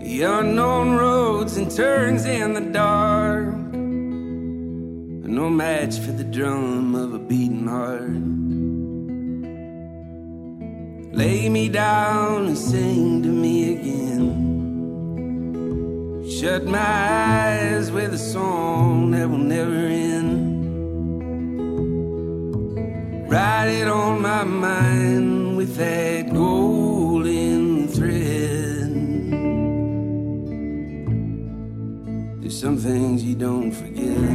The unknown roads and turns in the dark are no match for the drum of a beating heart. Lay me down and sing to me again. Shut my eyes with a song that will never end. Write it on my mind with that golden thread. There's some things you don't forget.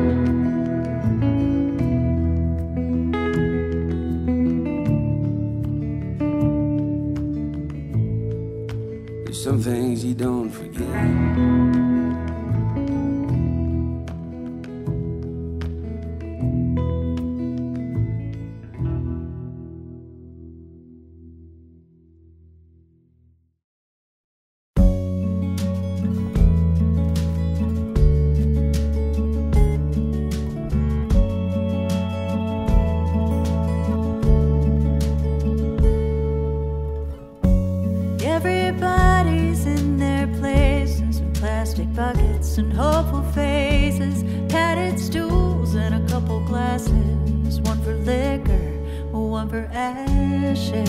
Some things you don't forget. Everybody's in their places with plastic buckets and hopeful faces, padded stools and a couple glasses, one for liquor, one for ashes.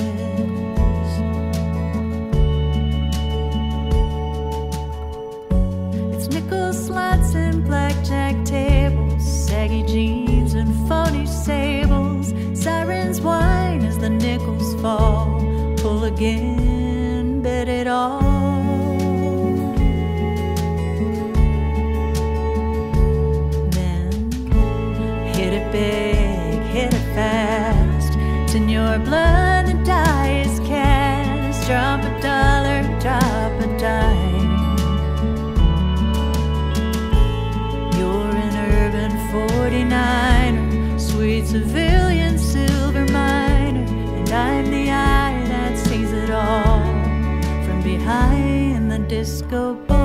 It's nickel slots and blackjack tables, saggy jeans and phony sables, sirens whine as the nickels fall, pull again, bet it all. Then hit it big, hit it fast. It's in your blood, the die is cast. Drop a dollar, drop a dime. You're an urban 49er, sweet civilian silver miner, and I'm the eye that sees it all from behind the disco ball.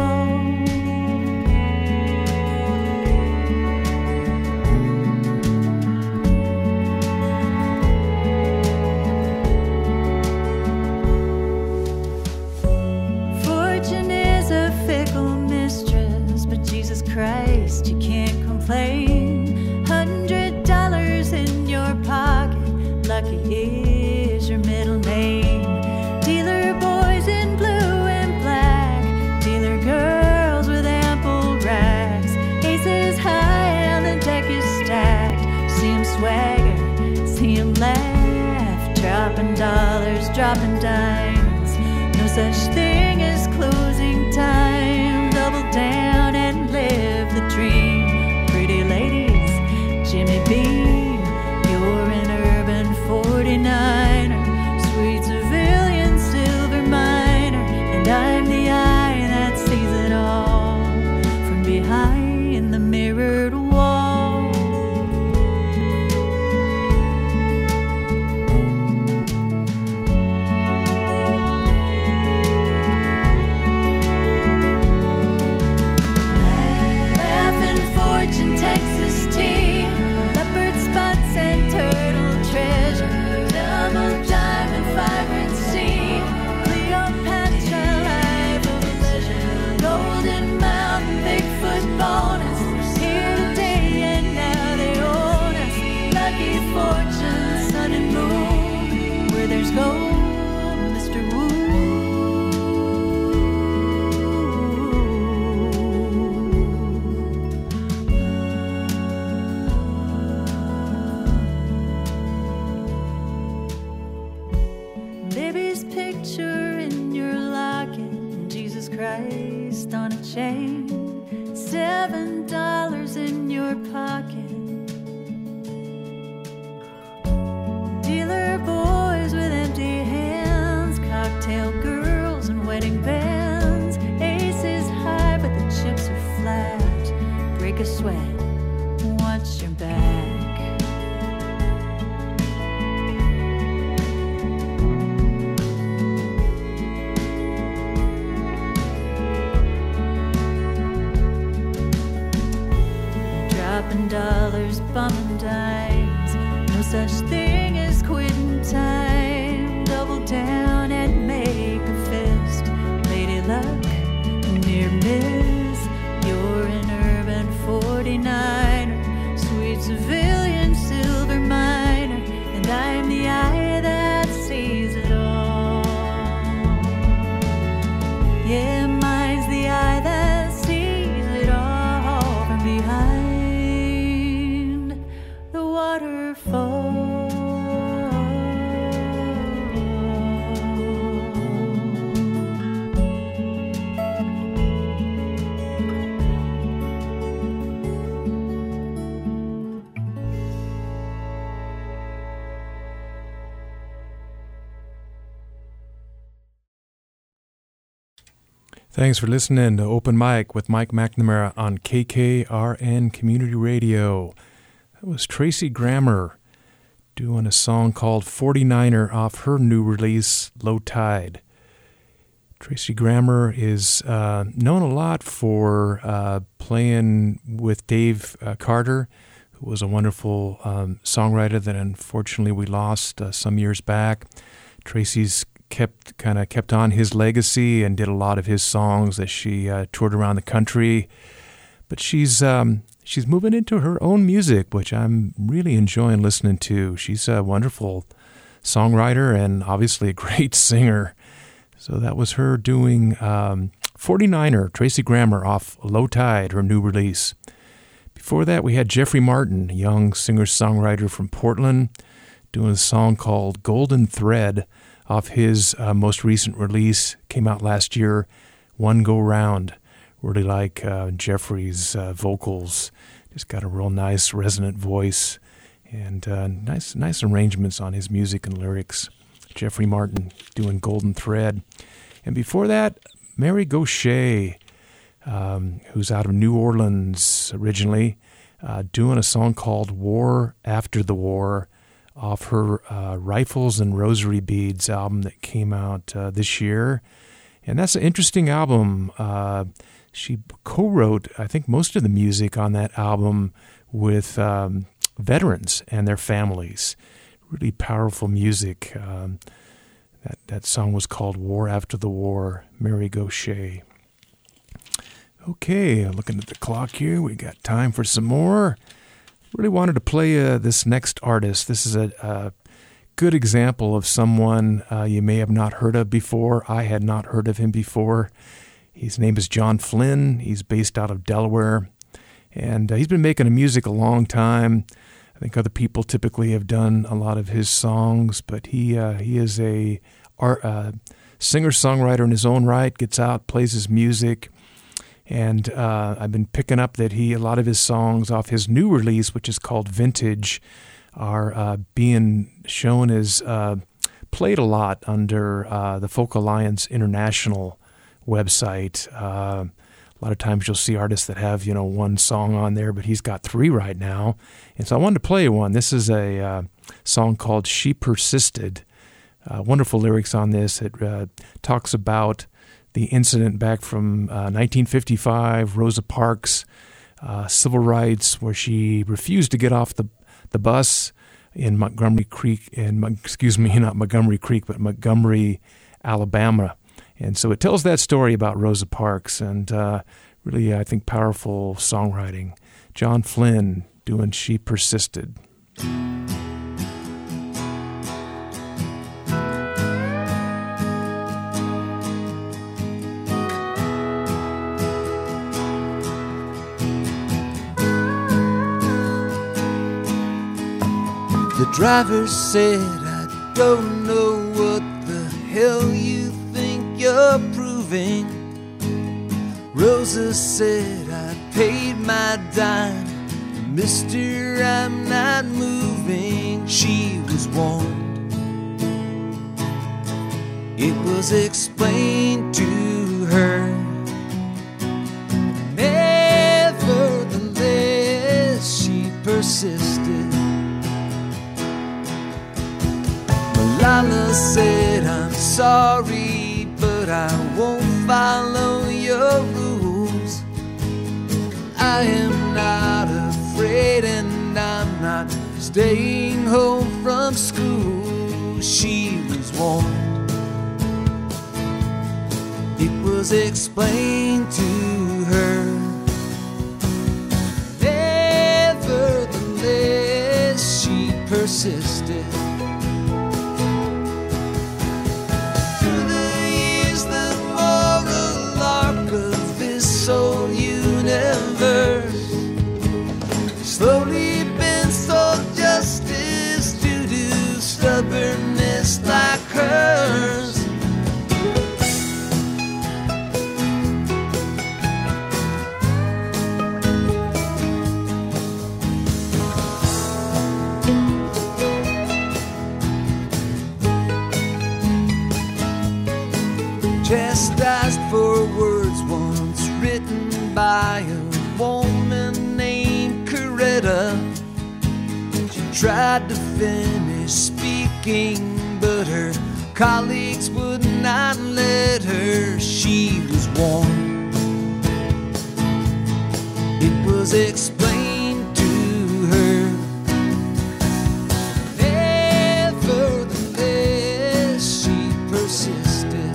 Fortune is a fickle mistress, but Jesus Christ, you can't complain. $100 in your pocket, lucky is your middle name. Dealer boys in blue and black, dealer girls with ample racks. Aces high on the deck is stacked. See him swagger, see him laugh, dropping dollars, dropping dimes. No such thing as closing time. Double down and live the dream. Pretty ladies, Jimmy Beam, you're an urban 49er, sweet civilian silver miner, and I'm the eye that sees it all from behind the mirrored wall. Laughing fortune, Texas tea, leopard spots and turtle treasure, double diamond vibrant sea, Cleopatra life of leisure, golden mountain Bigfoot bonus, here today and now they own us. Lucky fortune, sun and moon, where there's gold, Mr. Woo. Baby's picture in your locket, Jesus Christ on a chain, $7 in your pocket. Dealer boys with empty hands, cocktail girls and wedding bands. Aces high but the chips are flat. Break a sweat, watch your back. Dropping dollars, bumming dimes, no such thing as quitting time. Double down and make a fist. Lady luck, Thanks for listening to Open Mic with Mike McNamara on KKRN Community Radio. That was Tracy Grammer doing a song called 49er off her new release, Low Tide. Tracy Grammer is known a lot for playing with Dave Carter, who was a wonderful songwriter that unfortunately we lost some years back. Tracy's kept on his legacy and did a lot of his songs as she toured around the country. But she's moving into her own music, which I'm really enjoying listening to. She's a wonderful songwriter and obviously a great singer. So that was her doing 49er, Tracy Grammer off Low Tide, her new release. Before that, we had Jeffrey Martin, a young singer-songwriter from Portland, doing a song called Golden Thread off his most recent release, came out last year, One Go Round. Really like Jeffrey's vocals. Just got a real nice resonant voice and nice arrangements on his music and lyrics. Jeffrey Martin doing Golden Thread. And before that, Mary Gauthier, who's out of New Orleans originally, doing a song called War After the War, off her Rifles and Rosary Beads album that came out this year. And that's an interesting album. She co-wrote, I think, most of the music on that album with veterans and their families. Really powerful music. That song was called War After the War, Mary Gauthier. Okay, looking at the clock here, we got time for some more. Really wanted to play this next artist. This is a good example of someone you may have not heard of before. I had not heard of him before. His name is John Flynn. He's based out of Delaware, and he's been making music a long time. I think other people typically have done a lot of his songs, but he is a singer-songwriter in his own right, gets out, plays his music. And I've been picking up that a lot of his songs off his new release, which is called Vintage, are being shown as played a lot under the Folk Alliance International website. A lot of times you'll see artists that have, one song on there, but he's got 3 right now. And so I wanted to play one. This is a song called She Persisted. Wonderful lyrics on this. It talks about the incident back from 1955, Rosa Parks, civil rights, where she refused to get off the bus in Montgomery, Alabama. And so it tells that story about Rosa Parks, and really, I think, powerful songwriting. John Flynn doing She Persisted. The driver said, I don't know what the hell you think you're proving. Rosa said, I paid my dime. Mister, I'm not moving. She was warned. It was explained to her. Nevertheless, she persisted. Lala said, I'm sorry, but I won't follow your rules. I am not afraid and I'm not staying home from school. She was warned. It was explained to her. Nevertheless, she persisted. Whole universe slowly been sold justice due to stubbornness like hers. tried to finish speaking, but her colleagues would not let her. She was warned. It was explained to her. Nevertheless, she persisted.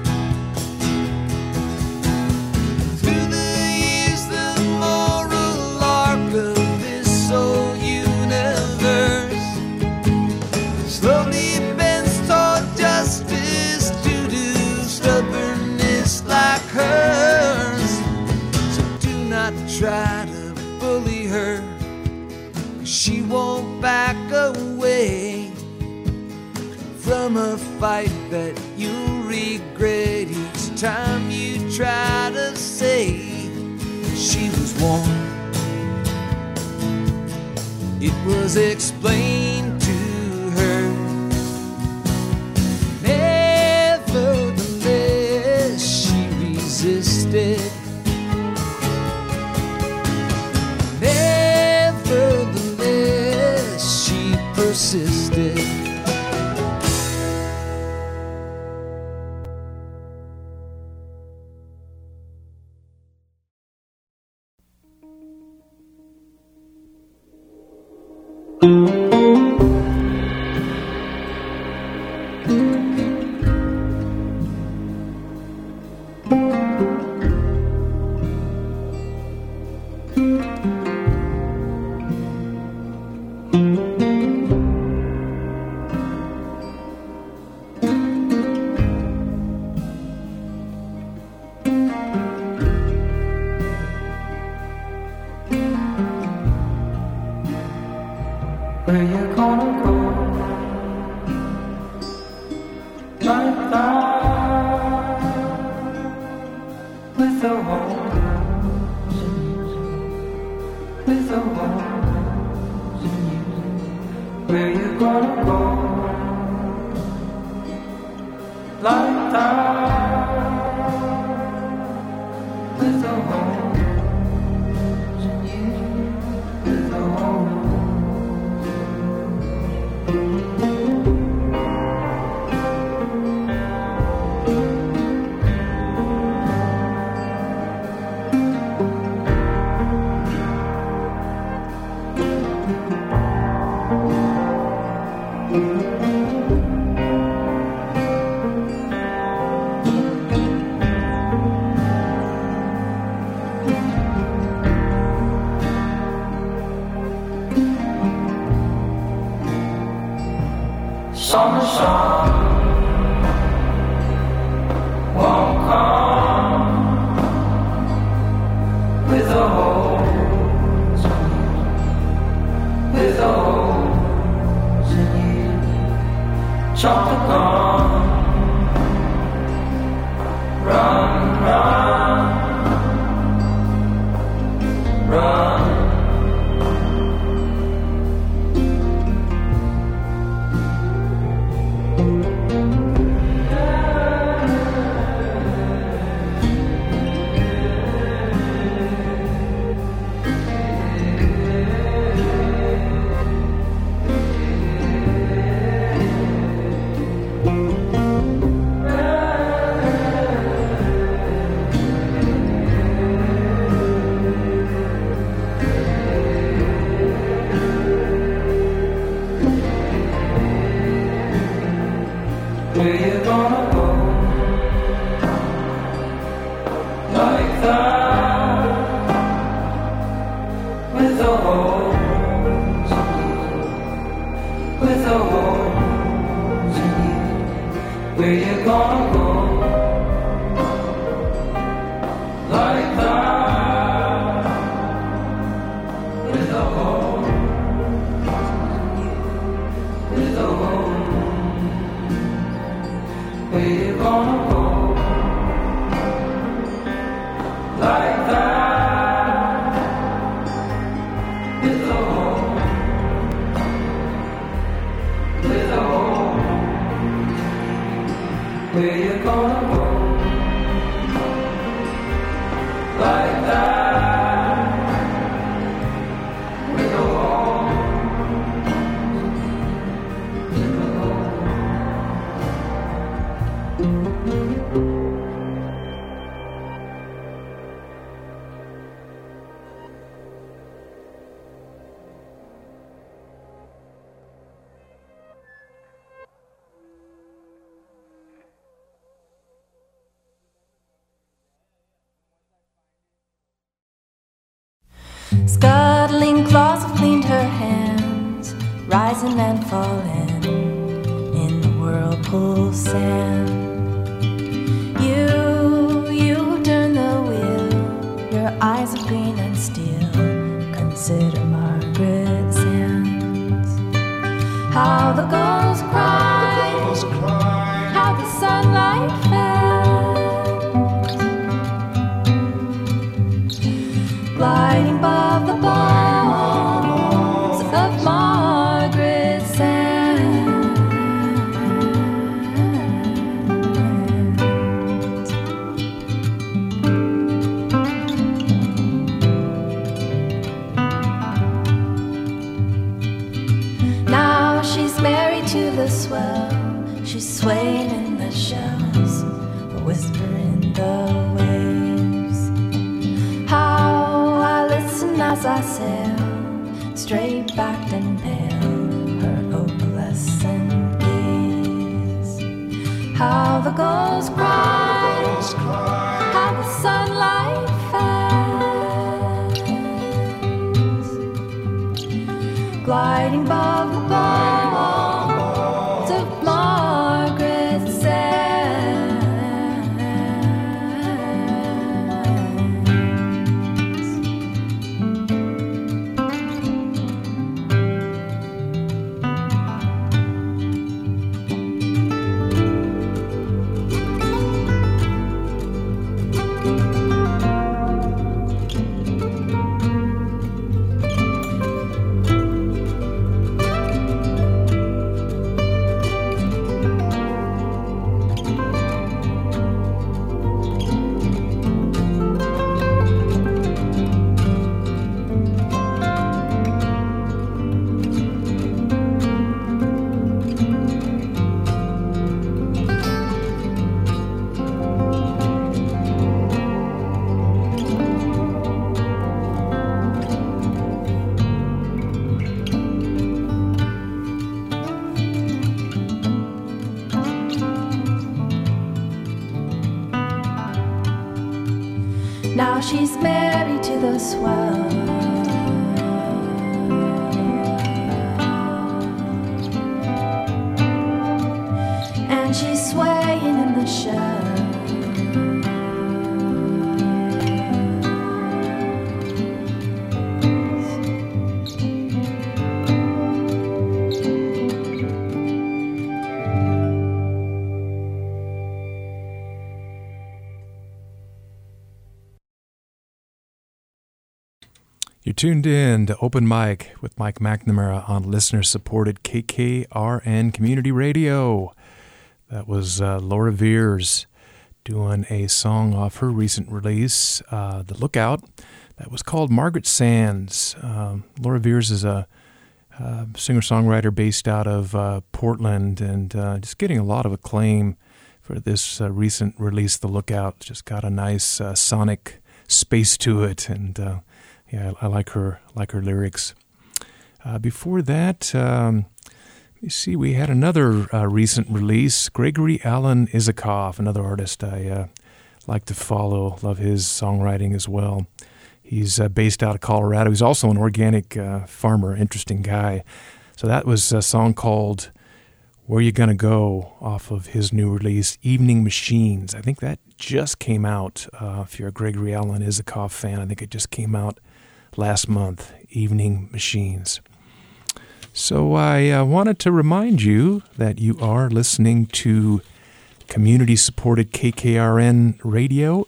Through the years, the moral arc of this old universe slowly bends toward justice due to stubbornness like hers. So do not try to bully her, 'cause she won't back away from a fight that you'll regret each time you try to say she was warned. It was explained to her. Nevertheless, she resisted. Nevertheless, she persisted. Where you gonna go like that with the holes in you, with the holes in you? Where you gonna go like that with the holes in you, with the holes? Summer sun won't come with the holes in you, with the holes in you. Chocolate gone, run, run, run. Where you gonna go like that with the holes in you, with the holes in you? Where you gonna go like that with the holes in you, with the holes? Where you gonna go like that with the hole, with the hole? Where you gonna go like that with the hole, Scuttling claws have cleaned her hands, rising and falling in the whirlpool sand. You turn the wheel, your eyes are green and steel. Consider Margaret Sands. How the gulls cry, how the sunlight fades, gliding above the bones of Margaret Sands. Now she's married to the swell, she's swaying in the shells, a whisper in the waves. How I listen as I sail, straight backed and pale, her opalescent gaze. How the gulls cry, how the sunlight fades, gliding above the bones of Margaret Sands. Now she's married to the swell, and she's swaying in the shell. You're tuned in to Open Mic with Mike McNamara on listener-supported KKRN Community Radio. That was Laura Veers doing a song off her recent release, The Lookout, that was called Margaret Sands. Laura Veers is a singer-songwriter based out of Portland and just getting a lot of acclaim for this recent release, The Lookout. Just got a nice sonic space to it, and yeah, I like her lyrics. Before that, let me see, we had another recent release, Gregory Alan Isikoff, another artist I like to follow, love his songwriting as well. He's based out of Colorado. He's also an organic farmer, interesting guy. So that was a song called Where You Gonna Go off of his new release, Evening Machines. I think that just came out. If you're a Gregory Alan Isikoff fan, I think it just came out last month, Evening Machines. So I wanted to remind you that you are listening to community-supported KKRN Radio,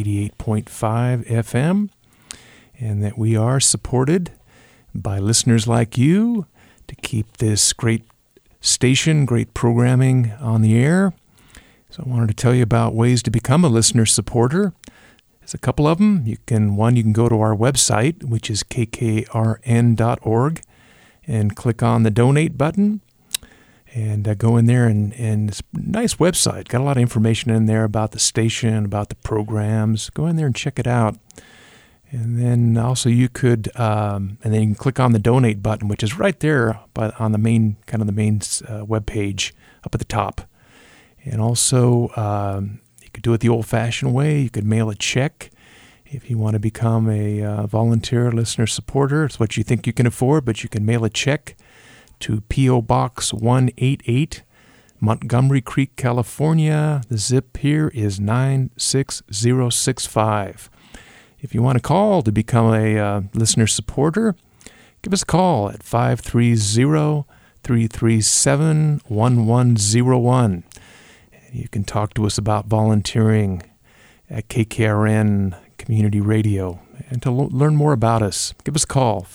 88.5 FM, and that we are supported by listeners like you to keep this great station, great programming on the air. So I wanted to tell you about ways to become a listener supporter. There's a couple of them. You can go to our website, which is kkrn.org, and click on the donate button and go in there. And it's a nice website. Got a lot of information in there about the station, about the programs. Go in there and check it out. And then also you could, and then you can click on the donate button, which is right there on the main web page up at the top. And also, you could do it the old-fashioned way. You could mail a check, If you want to become a volunteer listener supporter, it's what you think you can afford, but you can mail a check to P.O. Box 188, Montgomery Creek, California. The zip here is 96065. If you want to call to become a listener supporter, give us a call at 530-337-1101. You can talk to us about volunteering at KKRN Community Radio. And to learn more about us, give us a call,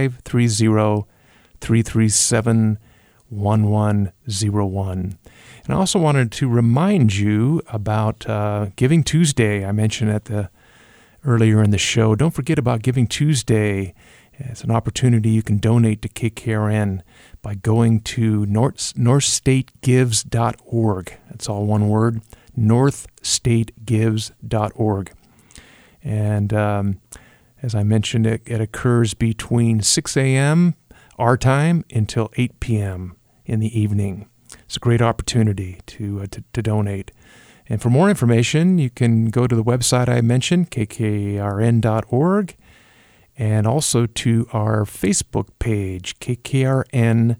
530-337-1101. And I also wanted to remind you about Giving Tuesday. I mentioned earlier in the show. Don't forget about Giving Tuesday. It's an opportunity you can donate to KKRN by going to northstategives.org. That's all one word, northstategives.org. And as I mentioned, it occurs between 6 a.m. our time until 8 p.m. in the evening. It's a great opportunity to donate. And for more information, you can go to the website I mentioned, kkrn.org, and also to our Facebook page, KKRN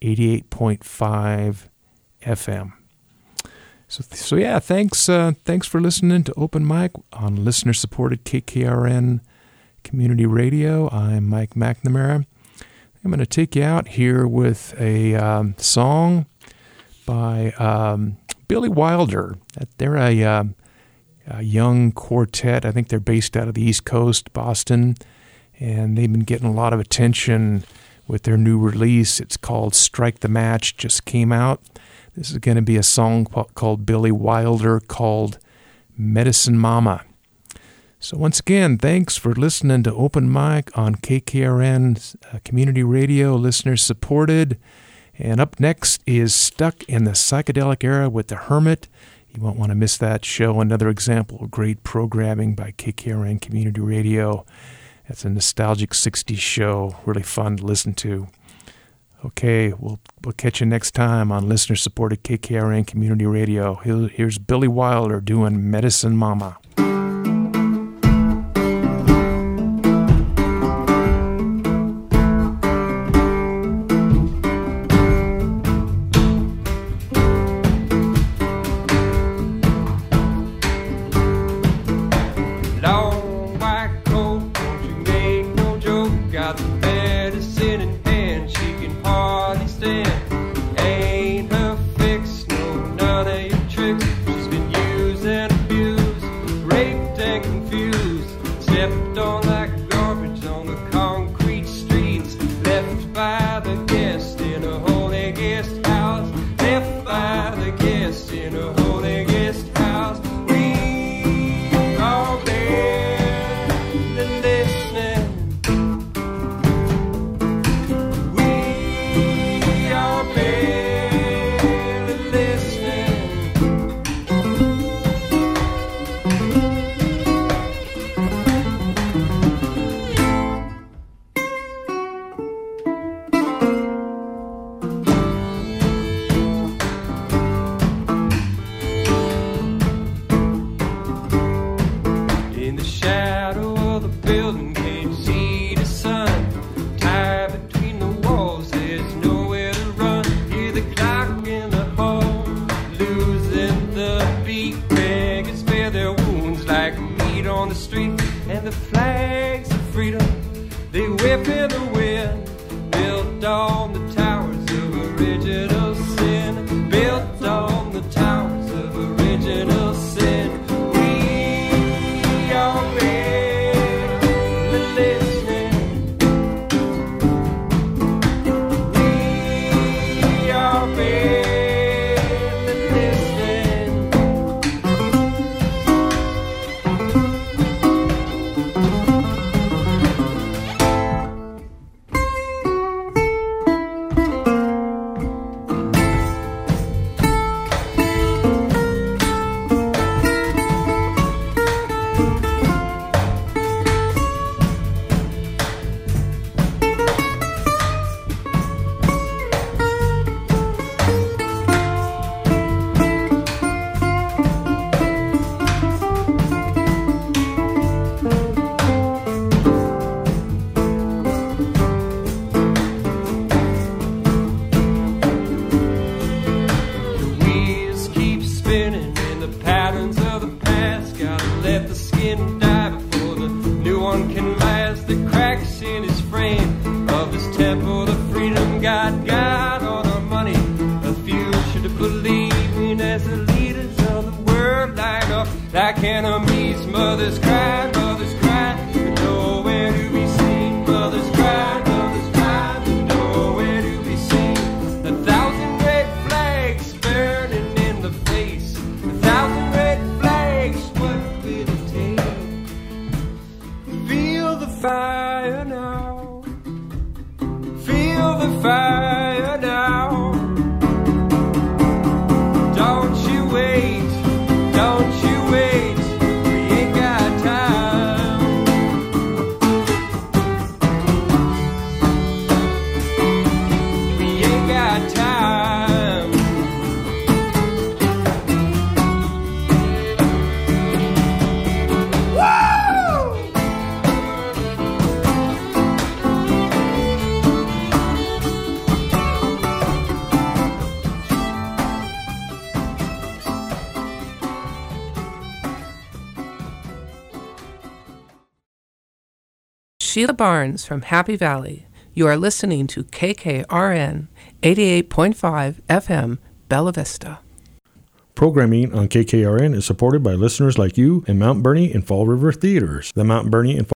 88.5 FM. So yeah, thanks for listening to Open Mic on listener-supported KKRN Community Radio. I'm Mike McNamara. I'm going to take you out here with a song by Billy Wilder. They're a young quartet. I think they're based out of the East Coast, Boston, and they've been getting a lot of attention with their new release. It's called Strike the Match, just came out. This is going to be a song called Billy Wilder called Medicine Mama. So once again, thanks for listening to Open Mic on KKRN Community Radio, listeners supported. And up next is Stuck in the Psychedelic Era with The Hermit. You won't want to miss that show. Another example of great programming by KKRN Community Radio. It's a nostalgic 60s show, really fun to listen to. Okay, we'll catch you next time on listener-supported KKRN Community Radio. Here's Billy Wilder doing Medicine Mama. fire now. Feel the fire now. Don't you wait, don't you wait. We ain't got time. We ain't got time. Sheila Barnes from Happy Valley. You are listening to KKRN 88.5 FM, Bella Vista. Programming on KKRN is supported by listeners like you in Mount Bernie and Fall River Theaters. The Mount Bernie and